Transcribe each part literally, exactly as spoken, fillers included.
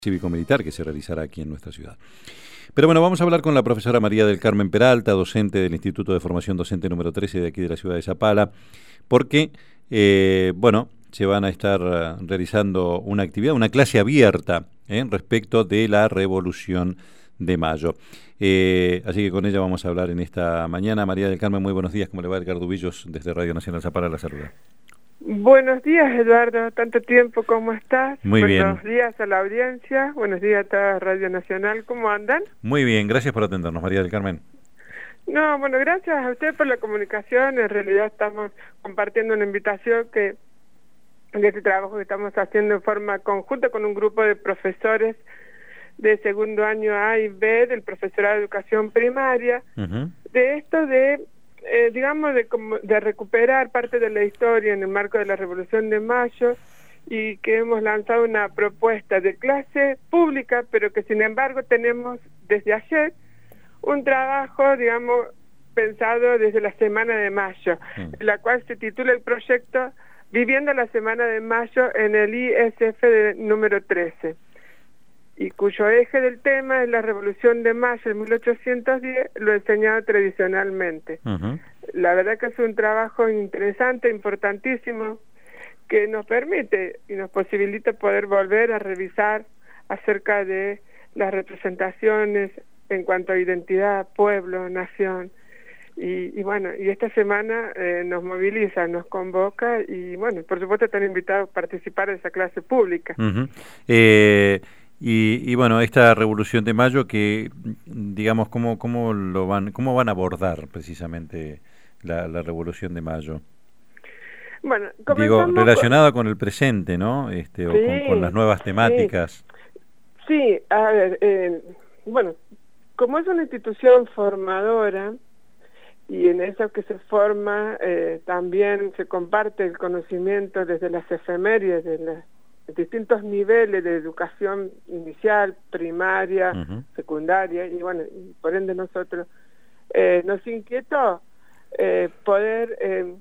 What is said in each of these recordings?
cívico-militar que se realizará aquí en nuestra ciudad. Pero bueno, vamos a hablar con la profesora María del Carmen Peralta, docente del Instituto de Formación Docente número trece de aquí de la ciudad de Zapala, porque, eh, bueno, se van a estar uh, realizando una actividad, una clase abierta ¿eh? respecto de la Revolución de Mayo. Eh, así que con ella vamos a hablar en esta mañana. María del Carmen, muy buenos días. ¿Cómo le va? Edgardo Villos, desde Radio Nacional Zapala, la saluda. Buenos días, Eduardo, tanto tiempo, ¿cómo estás? Muy bien. Buenos días a la audiencia, buenos días a toda Radio Nacional, ¿cómo andan? Muy bien, gracias por atendernos, María del Carmen. No, bueno, gracias a usted por la comunicación. En realidad estamos compartiendo una invitación que de este trabajo que estamos haciendo en forma conjunta con un grupo de profesores de segundo año A y B del profesorado de educación primaria, uh-huh. de esto de Eh, digamos, de, de recuperar parte de la historia en el marco de la Revolución de Mayo, y que hemos lanzado una propuesta de clase pública, pero que sin embargo tenemos desde ayer un trabajo, digamos, pensado desde la Semana de Mayo, mm. en la cual se titula el proyecto Viviendo la Semana de Mayo en el I S F de número trece. Y cuyo eje del tema es la Revolución de Mayo de mil ochocientos diez, lo enseñado tradicionalmente. Uh-huh. La verdad que es un trabajo interesante, importantísimo, que nos permite y nos posibilita poder volver a revisar acerca de las representaciones en cuanto a identidad, pueblo, nación. Y, y bueno, y esta semana eh, nos moviliza, nos convoca y bueno, por supuesto están invitados a participar de esa clase pública. Uh-huh. eh... Y, y bueno, esta Revolución de Mayo que, digamos, ¿cómo, cómo, lo van, cómo van a abordar precisamente la, la Revolución de Mayo? Bueno, digo, relacionada con... con el presente, ¿no? Este, o sí, con, con las nuevas temáticas. Sí, sí a ver, eh, bueno, como es una institución formadora, y en eso que se forma eh, también se comparte el conocimiento desde las efemérides, de las distintos niveles de educación inicial, primaria, uh-huh. secundaria, y bueno, y por ende nosotros eh, nos inquietó eh, poder, eh,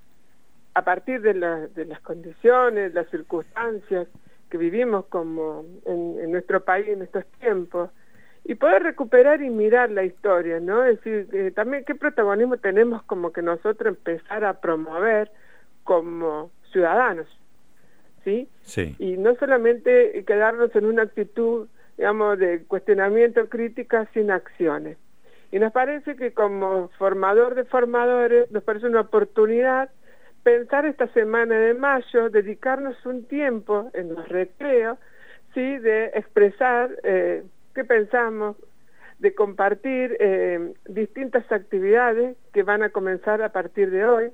a partir de, la, de las condiciones, las circunstancias que vivimos como en, en nuestro país en estos tiempos, y poder recuperar y mirar la historia, ¿no? Es decir, eh, también qué protagonismo tenemos como que nosotros empezar a promover como ciudadanos. ¿Sí? Sí. Y no solamente quedarnos en una actitud, digamos, de cuestionamiento, crítica, sin acciones. Y nos parece que como formador de formadores, nos parece una oportunidad pensar esta semana de mayo, dedicarnos un tiempo en los recreos, ¿sí? De expresar eh, qué pensamos, de compartir eh, distintas actividades que van a comenzar a partir de hoy.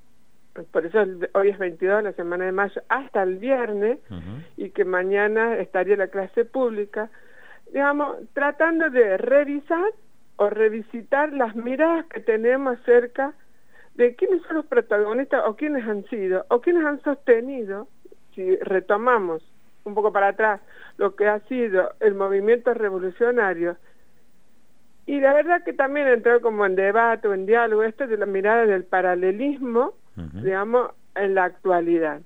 Por eso hoy es veintidós, la semana de mayo, hasta el viernes, uh-huh. y que mañana estaría la clase pública, digamos, tratando de revisar o revisitar las miradas que tenemos acerca de quiénes son los protagonistas, o quiénes han sido, o quiénes han sostenido, si retomamos un poco para atrás, lo que ha sido el movimiento revolucionario. Y la verdad que también entró como en debate o en diálogo esto de la mirada del paralelismo, uh-huh. digamos, en la actualidad.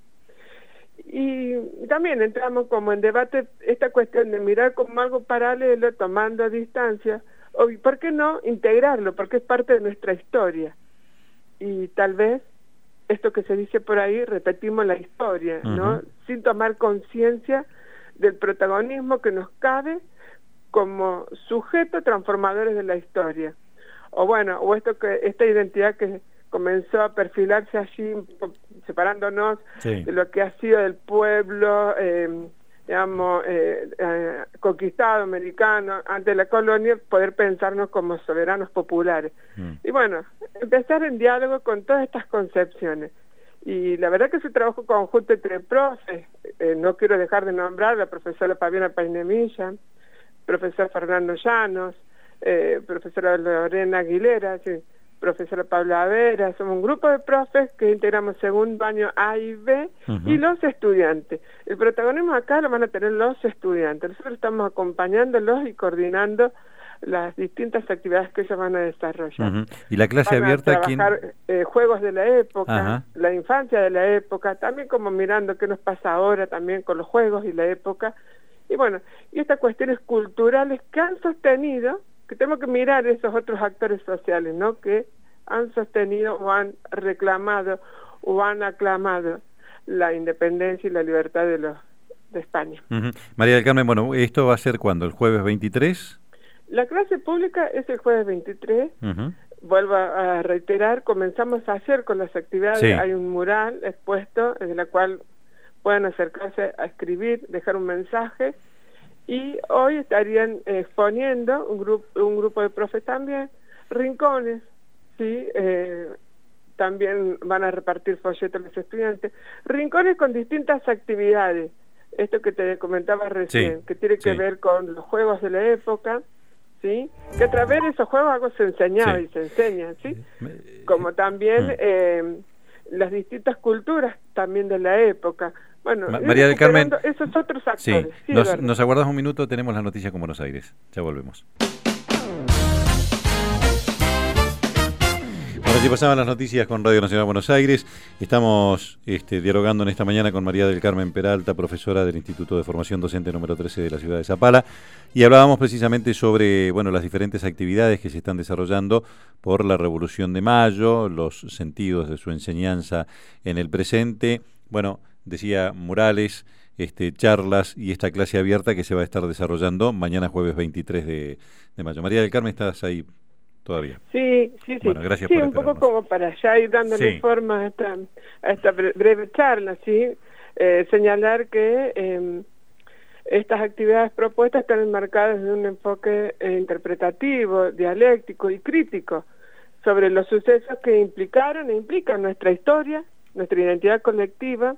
Y también entramos como en debate esta cuestión de mirar como algo paralelo, tomando distancia, o ¿por qué no integrarlo? Porque es parte de nuestra historia. Y tal vez esto que se dice por ahí, repetimos la historia, uh-huh. ¿no? Sin tomar conciencia del protagonismo que nos cabe como sujetos transformadores de la historia. O bueno, o esto que esta identidad que comenzó a perfilarse allí, separándonos sí. de lo que ha sido del pueblo, eh, digamos, eh, eh, conquistado, americano, ante la colonia, poder pensarnos como soberanos populares. Mm. Y bueno, empezar en diálogo con todas estas concepciones. Y la verdad que es un trabajo conjunto entre profes, eh, no quiero dejar de nombrar a la profesora Fabiana Painemilla, profesor Fernando Llanos, eh, profesora Lorena Aguilera, sí, profesora Paula Vera. Somos un grupo de profes que integramos segundo año A y B, uh-huh. y los estudiantes. El protagonismo acá lo van a tener los estudiantes. Nosotros estamos acompañándolos y coordinando las distintas actividades que ellos van a desarrollar. Uh-huh. ¿Y la clase van abierta a trabajar quién? Eh, juegos de la época, uh-huh. la infancia de la época, también como mirando qué nos pasa ahora también con los juegos y la época, Y bueno, y estas cuestiones culturales que han sostenido, que tenemos que mirar esos otros actores sociales, ¿no? Que han sostenido o han reclamado o han aclamado la independencia y la libertad de los de España. Uh-huh. María del Carmen, bueno, ¿esto va a ser cuándo? ¿El jueves veintitrés? La clase pública es el jueves veintitrés. Uh-huh. Vuelvo a reiterar, comenzamos ayer con las actividades. Sí. Hay un mural expuesto en la cual pueden acercarse a escribir, dejar un mensaje, y hoy estarían exponiendo un grupo, un grupo de profes también, rincones, sí, eh, también van a repartir folletos a los estudiantes, rincones con distintas actividades, esto que te comentaba recién, sí, que tiene que sí. ver con los juegos de la época, ¿sí? Que a través de esos juegos algo se enseñaba sí. y se enseña, ¿sí? Como también mm. eh, las distintas culturas también de la época. Bueno, Ma María del Carmen, esos otros actores. Sí. Sí, nos, nos aguardas un minuto, tenemos las noticias con Buenos Aires. Ya volvemos. Bueno, así pasaban las noticias con Radio Nacional Buenos Aires. Estamos este, dialogando en esta mañana con María del Carmen Peralta, profesora del Instituto de Formación Docente número trece de la ciudad de Zapala, y hablábamos precisamente sobre, bueno, las diferentes actividades que se están desarrollando por la Revolución de Mayo, los sentidos de su enseñanza en el presente. Bueno, decía murales, este, charlas y esta clase abierta que se va a estar desarrollando mañana jueves veintitrés de mayo. María del Carmen, ¿estás ahí todavía? Sí, sí, sí. Bueno, gracias sí, por un poco como para ya ir dándole sí. forma a esta, a esta breve charla, ¿sí? Eh, señalar que eh, estas actividades propuestas están enmarcadas en un enfoque eh, interpretativo, dialéctico y crítico sobre los sucesos que implicaron e implican nuestra historia, nuestra identidad colectiva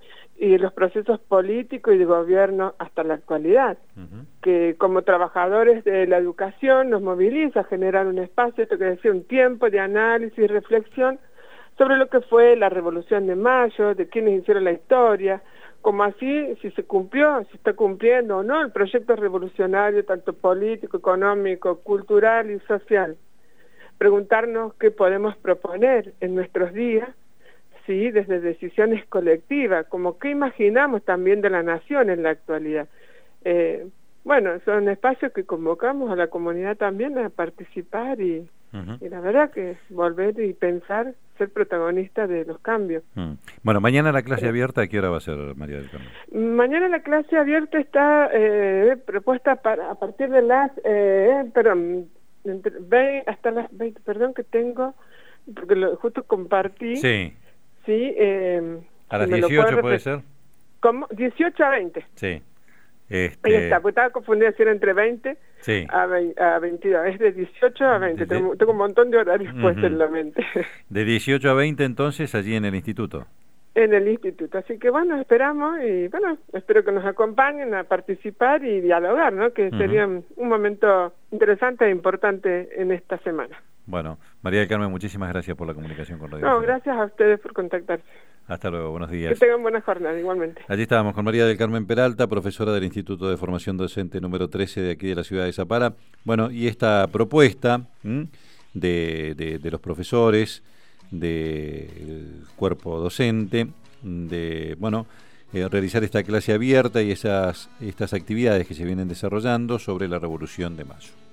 y los procesos políticos y de gobierno hasta la actualidad, uh-huh. que como trabajadores de la educación nos moviliza a generar un espacio, esto que decía, un tiempo de análisis y reflexión sobre lo que fue la Revolución de Mayo, de quienes hicieron la historia, como así si se cumplió, si está cumpliendo o no el proyecto revolucionario, tanto político, económico, cultural y social. Preguntarnos qué podemos proponer en nuestros días, sí, desde decisiones colectivas, como qué imaginamos también de la nación en la actualidad. Eh, bueno, son espacios que convocamos a la comunidad también a participar y, uh-huh. y la verdad que volver y pensar, ser protagonista de los cambios. Uh-huh. Bueno, mañana la clase abierta, ¿a qué hora va a ser, María del Carmen? Mañana la clase abierta está eh, propuesta para a partir de las, eh, perdón, entre veinte, hasta las veinte, perdón que tengo, porque lo, justo compartí. Sí. Sí, eh, a las dieciocho puede ser. ¿Cómo? dieciocho a veinte. Sí. Este... Ahí está, pues estaba confundida si era entre veinte sí. a, veinte, a veintidós. Es de dieciocho a veinte. De... Tengo, tengo un montón de horarios uh-huh. puestos en la mente. De dieciocho a veinte entonces allí en el instituto. En el instituto. Así que bueno, esperamos y bueno, espero que nos acompañen a participar y dialogar, ¿no? Que uh-huh. sería un momento interesante e importante en esta semana. Bueno, María del Carmen, muchísimas gracias por la comunicación con Radio No, Nacional. Gracias a ustedes por contactarse. Hasta luego, buenos días. Que tengan buena jornada, igualmente. Allí estábamos con María del Carmen Peralta, profesora del Instituto de Formación Docente número trece de aquí de la ciudad de Zapala. Bueno, y esta propuesta de, de, de los profesores, del cuerpo docente, de, bueno, eh, realizar esta clase abierta y esas estas actividades que se vienen desarrollando sobre la Revolución de Mayo.